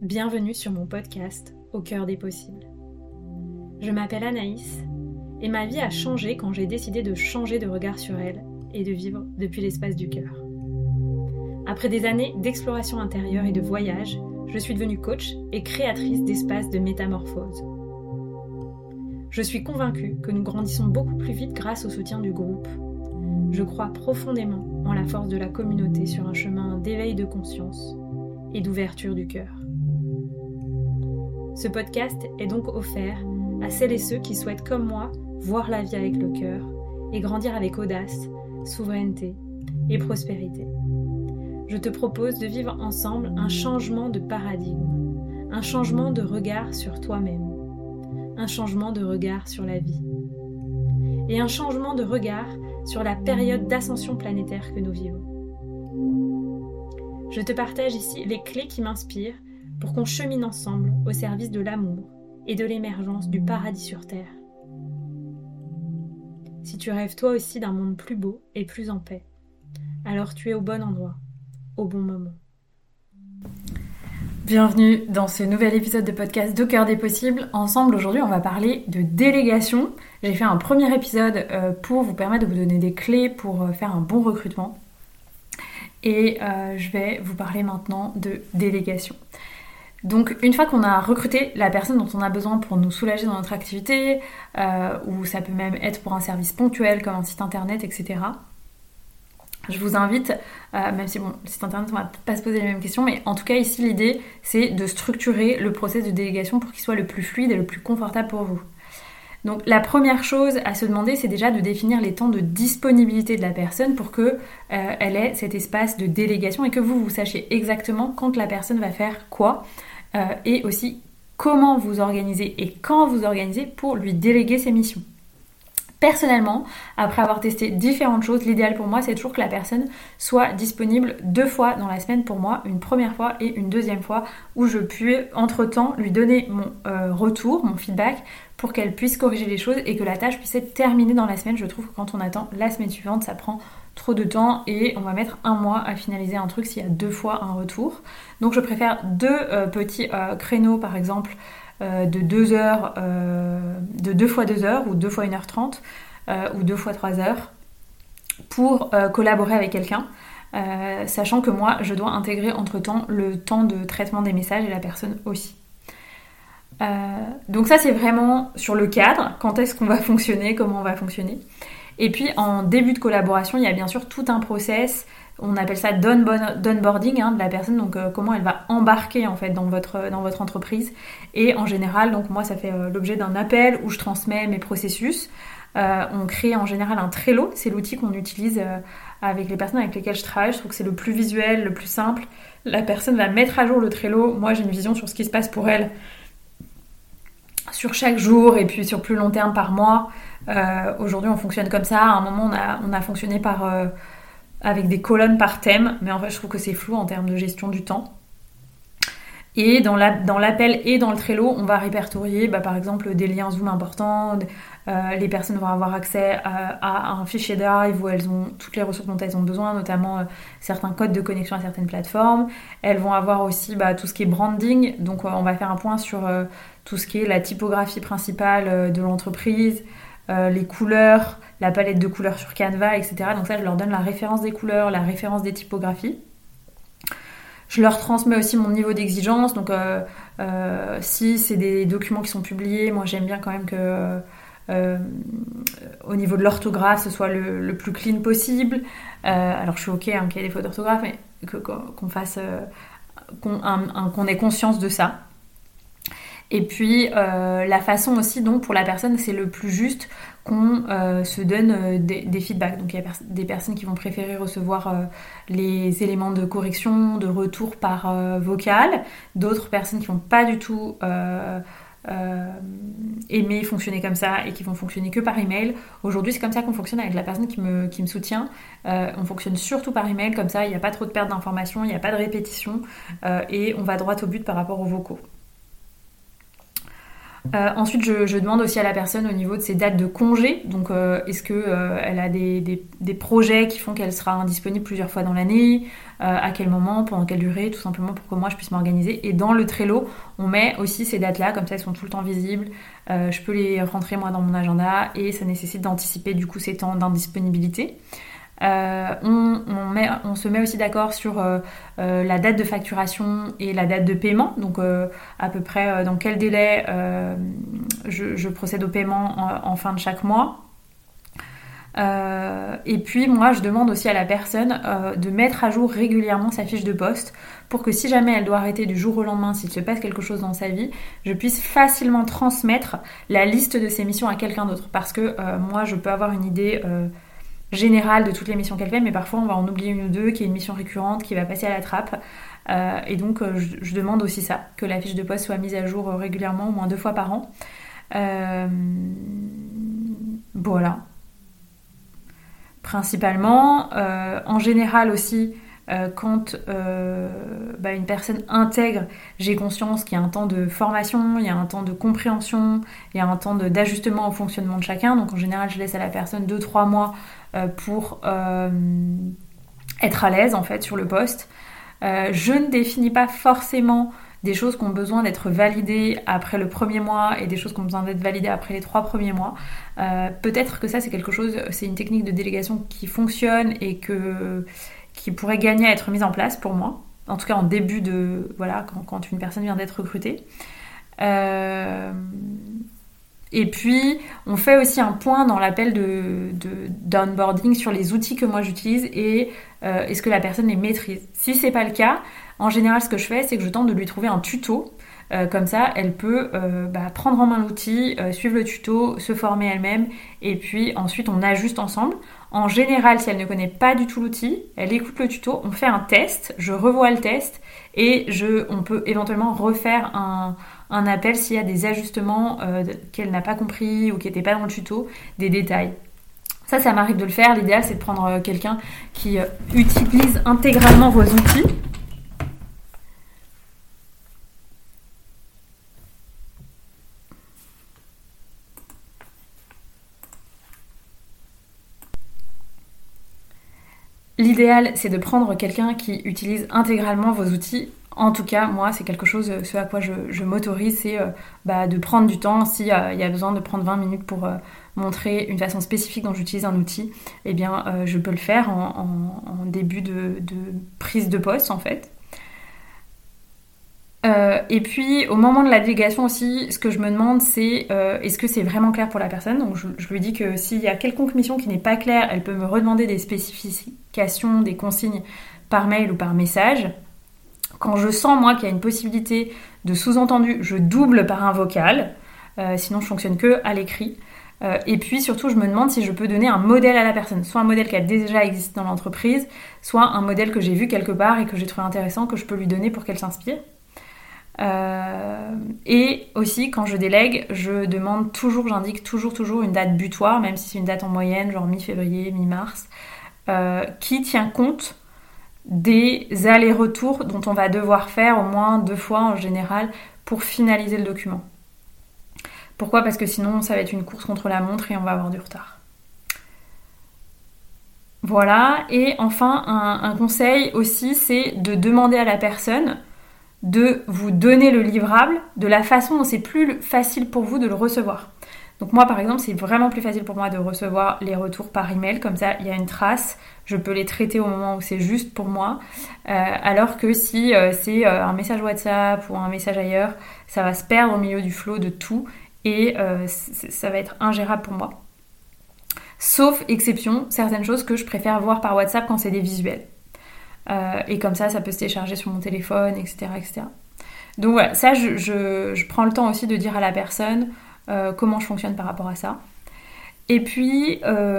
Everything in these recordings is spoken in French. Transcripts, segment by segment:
Bienvenue sur mon podcast Au cœur des possibles. Je m'appelle Anaïs et ma vie a changé quand j'ai décidé de changer de regard sur elle et de vivre depuis l'espace du cœur. Après des années d'exploration intérieure et de voyage, je suis devenue coach et créatrice d'espaces de métamorphose. Je suis convaincue que nous grandissons beaucoup plus vite grâce au soutien du groupe. Je crois profondément en la force de la communauté sur un chemin d'éveil de conscience et d'ouverture du cœur. Ce podcast est donc offert à celles et ceux qui souhaitent comme moi voir la vie avec le cœur et grandir avec audace, souveraineté et prospérité. Je te propose de vivre ensemble un changement de paradigme, un changement de regard sur toi-même, un changement de regard sur la vie et un changement de regard sur la période d'ascension planétaire que nous vivons. Je te partage ici les clés qui m'inspirent pour qu'on chemine ensemble au service de l'amour et de l'émergence du paradis sur Terre. Si tu rêves toi aussi d'un monde plus beau et plus en paix, alors tu es au bon endroit, au bon moment. Bienvenue dans ce nouvel épisode de podcast Au cœur des possibles. Ensemble, aujourd'hui, on va parler de délégation. J'ai fait un premier épisode pour vous permettre de vous donner des clés pour faire un bon recrutement. Et je vais vous parler maintenant de délégation. Donc une fois qu'on a recruté la personne dont on a besoin pour nous soulager dans notre activité, ou ça peut même être pour un service ponctuel comme un site internet, etc. Je vous invite, même si le site internet on va pas se poser les mêmes questions, mais en tout cas ici l'idée c'est de structurer le process de délégation pour qu'il soit le plus fluide et le plus confortable pour vous. Donc la première chose à se demander, c'est déjà de définir les temps de disponibilité de la personne pour que elle ait cet espace de délégation et que vous sachiez exactement quand la personne va faire quoi et aussi comment vous organisez et quand vous organisez pour lui déléguer ses missions. Personnellement, après avoir testé différentes choses, l'idéal pour moi, c'est toujours que la personne soit disponible 2 fois dans la semaine pour moi, une première fois et une deuxième fois, où je puis entre-temps lui donner mon retour, mon feedback, pour qu'elle puisse corriger les choses et que la tâche puisse être terminée dans la semaine. Je trouve que quand on attend la semaine suivante, ça prend trop de temps et on va mettre 1 mois à finaliser un truc s'il y a 2 fois un retour. Donc je préfère 2 petits créneaux par exemple, de 2 heures, de 2 fois 2 heures ou 2 fois 1h30 ou 2 fois 3 heures pour collaborer avec quelqu'un, sachant que moi je dois intégrer entre temps le temps de traitement des messages et la personne aussi. Donc ça c'est vraiment sur le cadre, quand est-ce qu'on va fonctionner, comment on va fonctionner. Et puis en début de collaboration, il y a bien sûr tout un process, on appelle ça d'onboarding de la personne, donc comment elle va embarquer en fait dans votre entreprise. Et en général, donc moi ça fait l'objet d'un appel où je transmets mes processus. On crée en général un Trello, c'est l'outil qu'on utilise avec les personnes avec lesquelles je travaille. Je trouve que c'est le plus visuel, le plus simple. La personne va mettre à jour le Trello, moi j'ai une vision sur ce qui se passe pour elle sur chaque jour et puis sur plus long terme par mois. Aujourd'hui on fonctionne comme ça, à un moment on a fonctionné avec des colonnes par thème, mais en fait je trouve que c'est flou en termes de gestion du temps. Et dans l'appel et dans le Trello, on va répertorier par exemple des liens Zoom importants, les personnes vont avoir accès à un fichier Drive où elles ont toutes les ressources dont elles ont besoin, notamment certains codes de connexion à certaines plateformes. Elles vont avoir aussi tout ce qui est branding, donc on va faire un point sur tout ce qui est la typographie principale de l'entreprise, les couleurs, la palette de couleurs sur Canva, etc. Donc ça, je leur donne la référence des couleurs, la référence des typographies. Je leur transmets aussi mon niveau d'exigence, donc si c'est des documents qui sont publiés, moi j'aime bien quand même que au niveau de l'orthographe ce soit le plus clean possible. Alors je suis ok qu'il y ait des fautes d'orthographe, mais qu'on fasse qu'on ait conscience de ça. Et puis la façon aussi donc pour la personne c'est le plus juste qu'on se donne des feedbacks. Donc il y a des personnes qui vont préférer recevoir les éléments de correction, de retour par vocal, d'autres personnes qui vont pas du tout aimer fonctionner comme ça et qui vont fonctionner que par email. Aujourd'hui c'est comme ça qu'on fonctionne avec la personne qui me soutient. On fonctionne surtout par email, comme ça il n'y a pas trop de perte d'informations, il n'y a pas de répétition et on va droit au but par rapport aux vocaux. Ensuite, je demande aussi à la personne au niveau de ses dates de congé. Donc, est-ce que elle a des projets qui font qu'elle sera indisponible plusieurs fois dans l'année, à quel moment, pendant quelle durée, tout simplement pour que moi je puisse m'organiser. Et dans le Trello, on met aussi ces dates-là, comme ça elles sont tout le temps visibles. Je peux les rentrer moi dans mon agenda et ça nécessite d'anticiper du coup ces temps d'indisponibilité. On se met aussi d'accord sur la date de facturation et la date de paiement, donc à peu près dans quel délai je procède au paiement en fin de chaque mois. Et puis moi je demande aussi à la personne de mettre à jour régulièrement sa fiche de poste pour que si jamais elle doit arrêter du jour au lendemain, s'il se passe quelque chose dans sa vie, je puisse facilement transmettre la liste de ses missions à quelqu'un d'autre, parce que moi je peux avoir une idée générale de toutes les missions qu'elle fait, mais parfois on va en oublier une ou deux, qui est une mission récurrente, qui va passer à la trappe. Et donc je demande aussi ça, que la fiche de poste soit mise à jour régulièrement, au moins 2 fois par an. Voilà. Principalement, en général aussi, quand une personne intègre, j'ai conscience qu'il y a un temps de formation, il y a un temps de compréhension, il y a un temps d'ajustement au fonctionnement de chacun. Donc en général, je laisse à la personne 2-3 mois pour être à l'aise en fait sur le poste. Je ne définis pas forcément des choses qui ont besoin d'être validées après le premier mois et des choses qui ont besoin d'être validées après les 3 premiers mois. Peut-être que ça c'est une technique de délégation qui fonctionne et qui pourrait gagner à être mise en place pour moi. En tout cas en début de... Voilà, quand une personne vient d'être recrutée. Et puis, on fait aussi un point dans l'appel d'onboarding sur les outils que moi j'utilise et est-ce que la personne les maîtrise. Si c'est pas le cas, en général, ce que je fais, c'est que je tente de lui trouver un tuto. Comme ça, elle peut prendre en main l'outil, suivre le tuto, se former elle-même et puis ensuite on ajuste ensemble. En général, si elle ne connaît pas du tout l'outil, elle écoute le tuto, on fait un test, je revois le test et on peut éventuellement refaire un appel s'il y a des ajustements qu'elle n'a pas compris ou qui n'étaient pas dans le tuto, des détails. Ça m'arrive de le faire. L'idéal, c'est de prendre quelqu'un qui utilise intégralement vos outils. L'idéal, c'est de prendre quelqu'un qui utilise intégralement vos outils. En tout cas, moi, c'est quelque chose, ce à quoi je m'autorise, c'est de prendre du temps. S'il y a besoin de prendre 20 minutes pour montrer une façon spécifique dont j'utilise un outil, eh bien, je peux le faire en début de prise de poste, en fait. Et puis, au moment de la délégation aussi, ce que je me demande, c'est est-ce que c'est vraiment clair pour la personne. Donc, je lui dis que s'il y a quelconque mission qui n'est pas claire, elle peut me redemander des spécifications, des consignes par mail ou par message. Quand je sens, moi, qu'il y a une possibilité de sous-entendu, je double par un vocal. Sinon, je fonctionne que à l'écrit. Et puis, surtout, je me demande si je peux donner un modèle à la personne. Soit un modèle qui a déjà existé dans l'entreprise, soit un modèle que j'ai vu quelque part et que j'ai trouvé intéressant, que je peux lui donner pour qu'elle s'inspire. Et aussi, quand je délègue, j'indique toujours une date butoir, même si c'est une date en moyenne, genre mi-février, mi-mars, qui tient compte des allers-retours dont on va devoir faire au moins 2 fois en général pour finaliser le document. Pourquoi ? Parce que sinon ça va être une course contre la montre et on va avoir du retard. Voilà, et enfin un conseil aussi, c'est de demander à la personne de vous donner le livrable de la façon dont c'est plus facile pour vous de le recevoir. Donc moi par exemple, c'est vraiment plus facile pour moi de recevoir les retours par email, comme ça il y a une trace, je peux les traiter au moment où c'est juste pour moi, alors que si c'est un message WhatsApp ou un message ailleurs, ça va se perdre au milieu du flot de tout et ça va être ingérable pour moi. Sauf exception, certaines choses que je préfère voir par WhatsApp quand c'est des visuels. Et comme ça peut se télécharger sur mon téléphone, etc. etc. Donc voilà, ça je prends le temps aussi de dire à la personne comment je fonctionne par rapport à ça. Et puis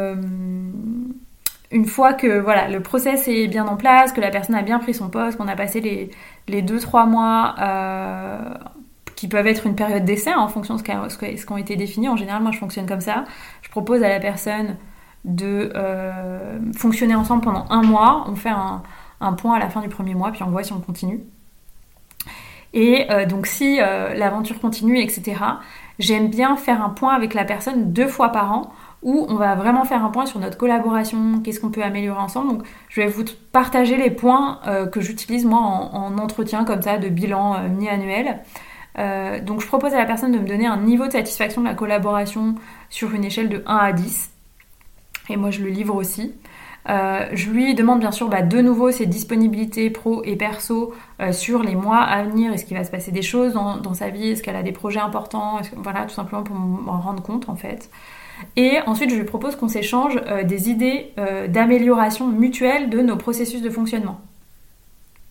une fois que voilà, le process est bien en place, que la personne a bien pris son poste, qu'on a passé les 2-3 mois qui peuvent être une période d'essai en fonction de ce qui ont été définis. En général, moi je fonctionne comme ça. Je propose à la personne de fonctionner ensemble pendant 1 mois. On fait un point à la fin du premier mois, puis on voit si on continue. Et donc si l'aventure continue, etc., j'aime bien faire un point avec la personne 2 fois par an où on va vraiment faire un point sur notre collaboration, qu'est-ce qu'on peut améliorer ensemble. Donc je vais vous partager les points que j'utilise moi en entretien comme ça de bilan mi-annuel. Donc je propose à la personne de me donner un niveau de satisfaction de la collaboration sur une échelle de 1 à 10. Et moi je le livre aussi. Je lui demande bien sûr de nouveau ses disponibilités pro et perso sur les mois à venir. Est-ce qu'il va se passer des choses dans sa vie? Est-ce qu'elle a des projets importants? Voilà, tout simplement pour m'en rendre compte en fait. Et ensuite je lui propose qu'on s'échange des idées d'amélioration mutuelle de nos processus de fonctionnement. Pourquoi ?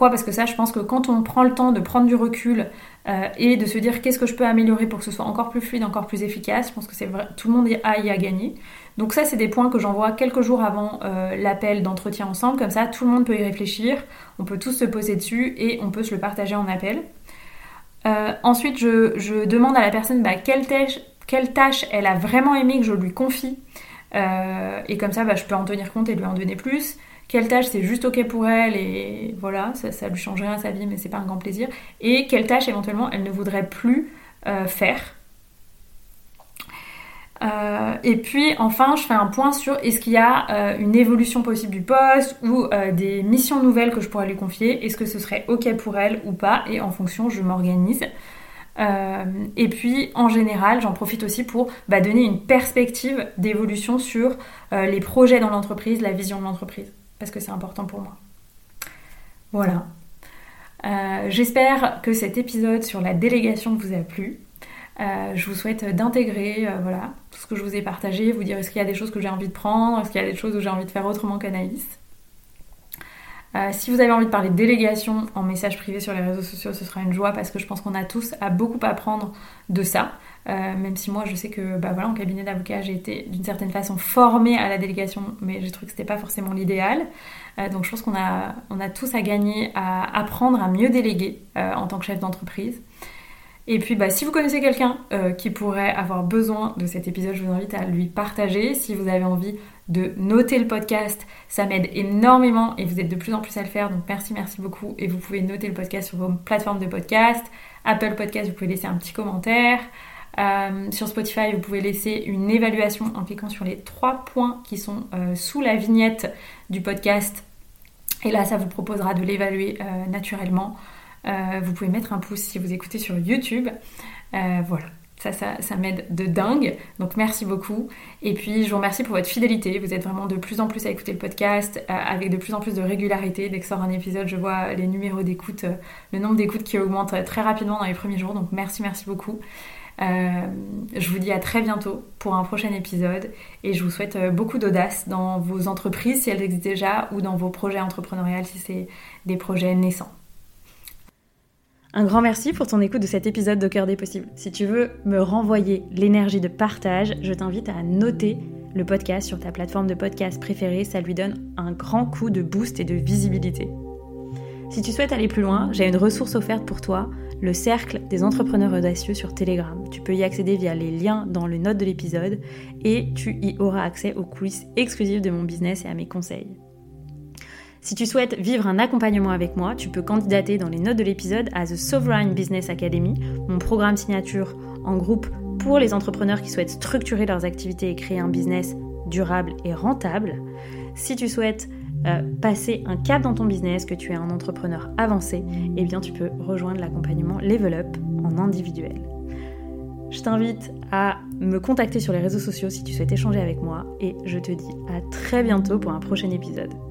Parce que ça, je pense que quand on prend le temps de prendre du recul et de se dire qu'est-ce que je peux améliorer pour que ce soit encore plus fluide, encore plus efficace, je pense que c'est vrai, tout le monde y a gagné. Donc ça, c'est des points que j'envoie quelques jours avant l'appel d'entretien ensemble, comme ça tout le monde peut y réfléchir, on peut tous se poser dessus et on peut se le partager en appel. Ensuite, je demande à la personne quelle tâche elle a vraiment aimé que je lui confie, et comme ça je peux en tenir compte et lui en donner plus. Quelle tâche c'est juste ok pour elle et voilà, ça lui change rien à sa vie mais c'est pas un grand plaisir. Et quelle tâche éventuellement elle ne voudrait plus faire. Et puis enfin je fais un point sur est-ce qu'il y a une évolution possible du poste ou des missions nouvelles que je pourrais lui confier. Est-ce que ce serait ok pour elle ou pas, et en fonction je m'organise. Et puis en général j'en profite aussi pour donner une perspective d'évolution sur les projets dans l'entreprise, la vision de l'entreprise, parce que c'est important pour moi. Voilà. J'espère que cet épisode sur la délégation vous a plu. Je vous souhaite d'intégrer tout ce que je vous ai partagé, vous dire est-ce qu'il y a des choses que j'ai envie de prendre, est-ce qu'il y a des choses où j'ai envie de faire autrement qu'Anaïs. Si vous avez envie de parler de délégation en message privé sur les réseaux sociaux, ce sera une joie parce que je pense qu'on a tous à beaucoup apprendre de ça. Même si moi je sais que en cabinet d'avocat j'ai été d'une certaine façon formée à la délégation, mais j'ai trouvé que c'était pas forcément l'idéal. Donc je pense qu'on a tous à gagner à apprendre à mieux déléguer en tant que chef d'entreprise. Et puis si vous connaissez quelqu'un qui pourrait avoir besoin de cet épisode, je vous invite à lui partager. Si vous avez envie de noter le podcast, ça m'aide énormément et vous êtes de plus en plus à le faire, donc merci beaucoup. Et vous pouvez noter le podcast sur vos plateformes de podcast. Apple Podcast, vous pouvez laisser un petit commentaire. Sur Spotify, vous pouvez laisser une évaluation en cliquant sur les 3 points qui sont sous la vignette du podcast. Et là, ça vous proposera de l'évaluer naturellement. Vous pouvez mettre un pouce si vous écoutez sur YouTube. Voilà. Ça m'aide de dingue, donc merci beaucoup. Et puis je vous remercie pour votre fidélité, vous êtes vraiment de plus en plus à écouter le podcast, avec de plus en plus de régularité. Dès que sort un épisode, je vois les numéros d'écoute, le nombre d'écoutes qui augmente très rapidement dans les premiers jours, donc merci beaucoup. Je vous dis à très bientôt pour un prochain épisode et je vous souhaite beaucoup d'audace dans vos entreprises si elles existent déjà, ou dans vos projets entrepreneuriaux si c'est des projets naissants. Un grand merci pour ton écoute de cet épisode d'Au Cœur des Possibles. Si tu veux me renvoyer l'énergie de partage, je t'invite à noter le podcast sur ta plateforme de podcast préférée. Ça lui donne un grand coup de boost et de visibilité. Si tu souhaites aller plus loin, j'ai une ressource offerte pour toi, le Cercle des Entrepreneurs Audacieux sur Telegram. Tu peux y accéder via les liens dans les notes de l'épisode et tu y auras accès aux coulisses exclusives de mon business et à mes conseils. Si tu souhaites vivre un accompagnement avec moi, tu peux candidater dans les notes de l'épisode à The Sovereign Business Academy, mon programme signature en groupe pour les entrepreneurs qui souhaitent structurer leurs activités et créer un business durable et rentable. Si tu souhaites passer un cap dans ton business, que tu es un entrepreneur avancé, eh bien tu peux rejoindre l'accompagnement Level Up en individuel. Je t'invite à me contacter sur les réseaux sociaux si tu souhaites échanger avec moi et je te dis à très bientôt pour un prochain épisode.